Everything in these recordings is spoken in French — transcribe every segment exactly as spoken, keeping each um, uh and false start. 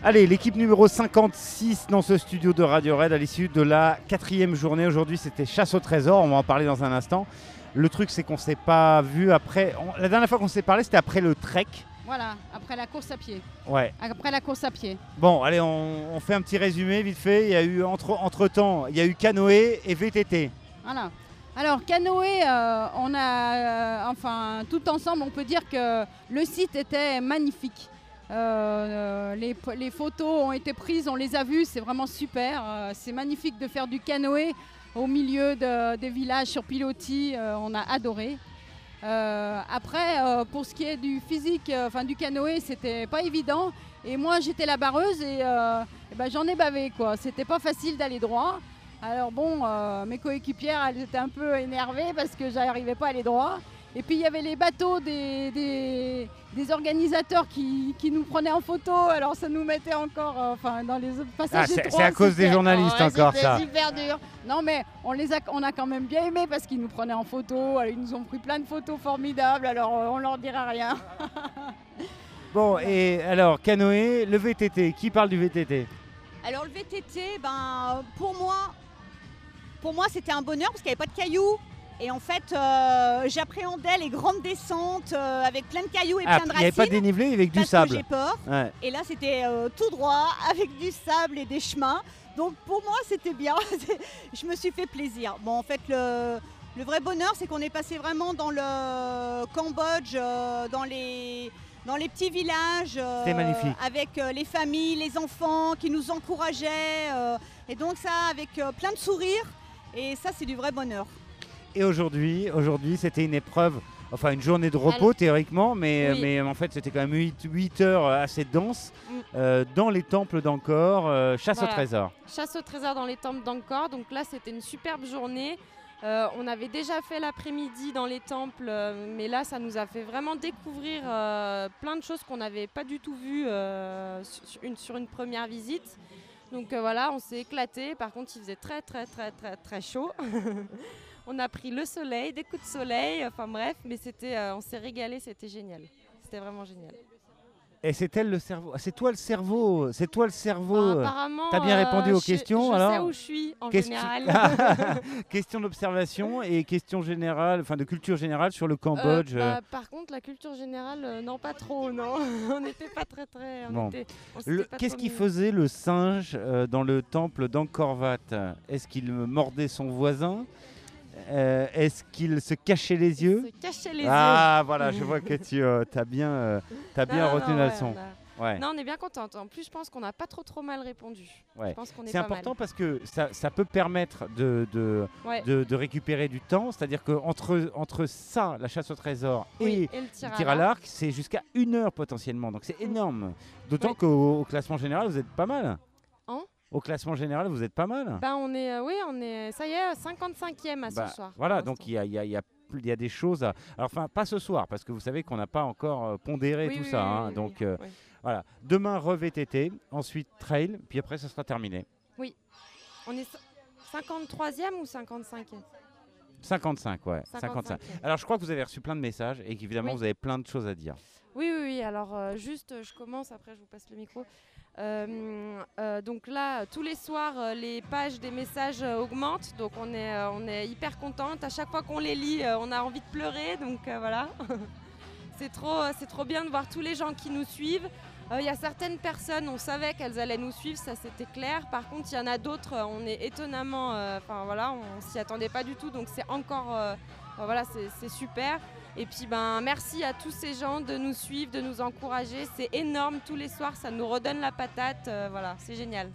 Allez, l'équipe numéro cinquante-six dans ce studio de Radio Red à l'issue de la quatrième journée. Aujourd'hui, c'était chasse au trésor. On va en parler dans un instant. Le truc, c'est qu'on ne s'est pas vu après. On... La dernière fois qu'on s'est parlé, c'était après le trek. Voilà, après la course à pied. Ouais. Après la course à pied. Bon, allez, on, on fait un petit résumé vite fait. Il y a eu entre, entre temps, il y a eu canoë et V T T. Voilà. Alors canoë, euh, on a, euh, enfin, tout ensemble, on peut dire que le site était magnifique. Euh, les, les photos ont été prises, on les a vues, c'est vraiment super. Euh, c'est magnifique de faire du canoë au milieu de, des villages sur pilotis, euh, on a adoré. Euh, après, euh, pour ce qui est du physique, enfin euh, du canoë, c'était pas évident. Et moi, j'étais la barreuse et, euh, et ben, j'en ai bavé, quoi. C'était pas facile d'aller droit. Alors bon, euh, mes coéquipières, elles étaient un peu énervées parce que j'arrivais pas à aller droit. Et puis il y avait les bateaux des, des, des organisateurs qui, qui nous prenaient en photo, alors ça nous mettait encore euh, enfin, dans les autres passages. Ah, c'est, c'est à cause des journalistes oh, ouais, encore ça. C'était super dur. Non mais on, les a, on a quand même bien aimé parce qu'ils nous prenaient en photo, ils nous ont pris plein de photos formidables, alors euh, on leur dira rien. Bon, et alors canoë, le V T T, qui parle du V T T? Alors le V T T, ben, pour moi, pour moi c'était un bonheur parce qu'il n'y avait pas de cailloux. Et en fait, euh, j'appréhendais les grandes descentes euh, avec plein de cailloux et ah, plein de racines. Il n'y avait pas de dénivelé avec du parce sable. Que j'ai peur. Ouais. Et là, c'était euh, tout droit avec du sable et des chemins. Donc pour moi, c'était bien. Je me suis fait plaisir. Bon, en fait, le, le vrai bonheur, c'est qu'on est passé vraiment dans le Cambodge, euh, dans les... dans les petits villages, euh, c'était magnifique. Avec euh, les familles, les enfants qui nous encourageaient. Euh, et donc ça, avec euh, plein de sourires. Et ça, c'est du vrai bonheur. Et aujourd'hui, aujourd'hui, c'était une épreuve, enfin une journée de repos. Alors, théoriquement, mais, oui. mais en fait, c'était quand même huit heures assez denses mm. euh, dans les temples d'Angkor, euh, chasse voilà. au trésor. Chasse au trésor dans les temples d'Angkor. Donc là, c'était une superbe journée. Euh, on avait déjà fait l'après-midi dans les temples, euh, mais là, ça nous a fait vraiment découvrir euh, plein de choses qu'on n'avait pas du tout vues euh, sur, une, sur une première visite. Donc euh, voilà, on s'est éclaté. Par contre, il faisait très, très, très, très, très chaud. On a pris le soleil, des coups de soleil, enfin bref, mais c'était, euh, on s'est régalé, c'était génial. C'était vraiment génial. Et c'est elle le cerveau. C'est toi le cerveau. C'est toi le cerveau. Bah, apparemment. T'as bien répondu euh, aux je, questions. Je alors sais où je suis en Question... général. Question d'observation et question générale, enfin de culture générale sur le Cambodge. Euh, bah, par contre, la culture générale, euh, non pas trop, non. On n'était pas très très. On bon. était, on le, pas qu'est-ce qu'il mis. faisait le singe euh, dans le temple d'Angkor Wat? Est-ce qu'il mordait son voisin? Euh, est-ce qu'il se cachait les yeux? Il se cachait les ah, yeux. Ah voilà, je vois que tu euh, as bien, euh, t'as bien non, retenu non, la ouais, leçon. On a... ouais. Non, on est bien contente. En plus, je pense qu'on n'a pas trop trop mal répondu. Ouais. Je pense qu'on est C'est pas important mal. parce que ça, ça peut permettre de, de, ouais. de, de récupérer du temps. C'est-à-dire qu'entre entre ça, la chasse au trésor, oui, et, et le tir, le tir à l'arc, c'est jusqu'à une heure potentiellement. Donc c'est énorme. D'autant oui. qu'au au classement général, vous êtes pas mal. Hein? Au classement général, vous êtes pas mal. Bah on est, euh, oui, on est, ça y est, cinquante-cinquième à bah, ce soir. Voilà, donc il y a, y, a, y, a, y a des choses à... Alors enfin, pas ce soir, parce que vous savez qu'on n'a pas encore euh, pondéré oui, tout oui, ça. Oui, hein, oui, donc oui, euh, oui. voilà, demain re-V T T, ensuite trail, puis après ça sera terminé. Oui, on est cinquante-troisième ou cinquante-cinquième? cinquante-cinq, ouais. cinquante-cinq. Alors je crois que vous avez reçu plein de messages et qu'évidemment oui. vous avez plein de choses à dire. Oui, oui, oui. Alors euh, juste, je commence, après je vous passe le micro. Euh, euh, donc là, tous les soirs, euh, les pages des messages euh, augmentent, donc on est, euh, on est hyper contente. À chaque fois qu'on les lit, euh, on a envie de pleurer, donc euh, voilà. c'est trop, c'est trop bien de voir tous les gens qui nous suivent. Il euh, y a certaines personnes, on savait qu'elles allaient nous suivre, ça c'était clair. Par contre, il y en a d'autres, euh, on est étonnamment, enfin euh, voilà, on s'y attendait pas du tout, donc c'est encore, euh, voilà, c'est, c'est super. Et puis ben merci à tous ces gens de nous suivre, de nous encourager. C'est énorme tous les soirs, ça nous redonne la patate. Euh, voilà, c'est génial.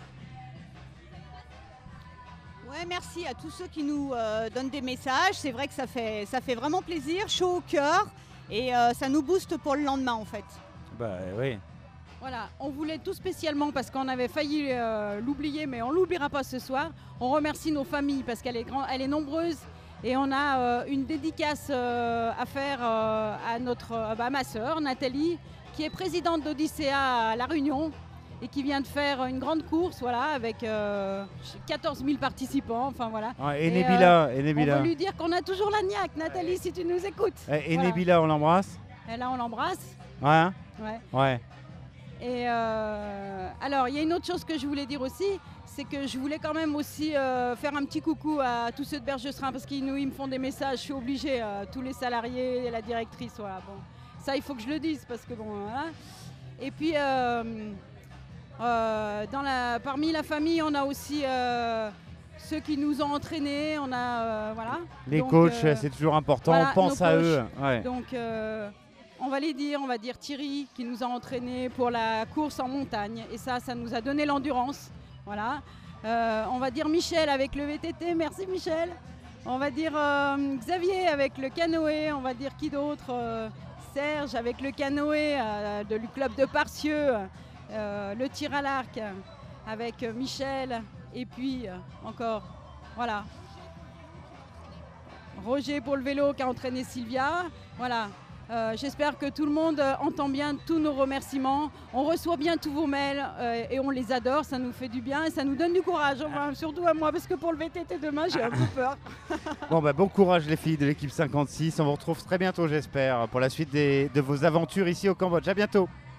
Ouais, merci à tous ceux qui nous euh, donnent des messages. C'est vrai que ça fait, ça fait vraiment plaisir, chaud au cœur. Et euh, ça nous booste pour le lendemain en fait. Bah oui. Voilà, on voulait tout spécialement parce qu'on avait failli euh, l'oublier, mais on ne l'oubliera pas ce soir. On remercie nos familles parce qu'elle est, grand, elle est nombreuse. Et on a euh, une dédicace euh, à faire euh, à, notre, euh, bah, à ma sœur Nathalie, qui est présidente d'Odyssea à La Réunion et qui vient de faire une grande course voilà, avec euh, quatorze mille participants. Enfin, voilà. Ouais, et, et, Nebila, euh, et Nebila. On veut lui dire qu'on a toujours la niaque, Nathalie, si tu nous écoutes. Et, et voilà. Nebila, on l'embrasse? Et là, on l'embrasse. Ouais, hein ouais. Ouais. Et euh, alors, il y a une autre chose que je voulais dire aussi, c'est que je voulais quand même aussi euh, faire un petit coucou à tous ceux de Bergestrin parce qu'ils nous, ils me font des messages, je suis obligée, euh, tous les salariés et la directrice, voilà. Bon, ça, il faut que je le dise parce que bon, voilà. Et puis, euh, euh, dans la, parmi la famille, on a aussi euh, ceux qui nous ont entraînés, on a, euh, voilà. Les Donc, coachs, euh, c'est toujours important, voilà, on pense nos à coachs. eux. Ouais. Donc, euh, on va les dire, on va dire Thierry qui nous a entraînés pour la course en montagne. Et ça, ça nous a donné l'endurance. Voilà. Euh, on va dire Michel avec le V T T, merci Michel. On va dire euh, Xavier avec le canoë, on va dire qui d'autre euh, Serge avec le canoë euh, de, du club de Parcieux, euh, le tir à l'arc avec Michel et puis euh, encore, voilà. Roger pour le vélo qui a entraîné Sylvia, voilà. Euh, J'espère que tout le monde euh, entend bien tous nos remerciements. On reçoit bien tous vos mails euh, et on les adore, ça nous fait du bien et ça nous donne du courage, enfin, surtout à moi parce que pour le V T T demain j'ai un peu peur. Bon, bah, bon courage les filles de l'équipe cinquante-six, on vous retrouve très bientôt j'espère pour la suite des, de vos aventures ici au Cambodge. À bientôt.